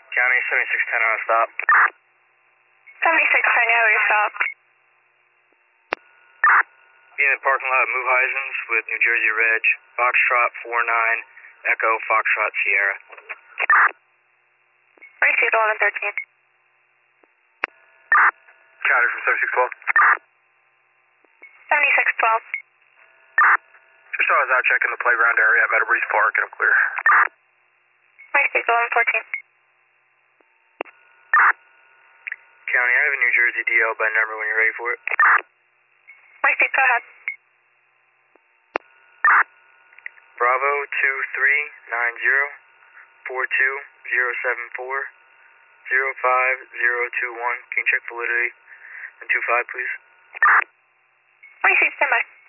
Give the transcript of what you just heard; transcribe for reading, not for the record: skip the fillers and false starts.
County 7610 on a stop. 7610, yeah, your stop. Be in the parking lot of Muhizens with New Jersey Reg, Foxtrot 49, Echo, Foxtrot, Sierra. Received 1113. County from 7612. 7612. Just I was out checking the playground area at Meadowbreeze Park and I'm clear. Received 1114. County, I have a New Jersey DL by number when you're ready for it. Received, go ahead. Bravo 2390 42074 05021. Can you check validity? And 25, please. Received, stand by.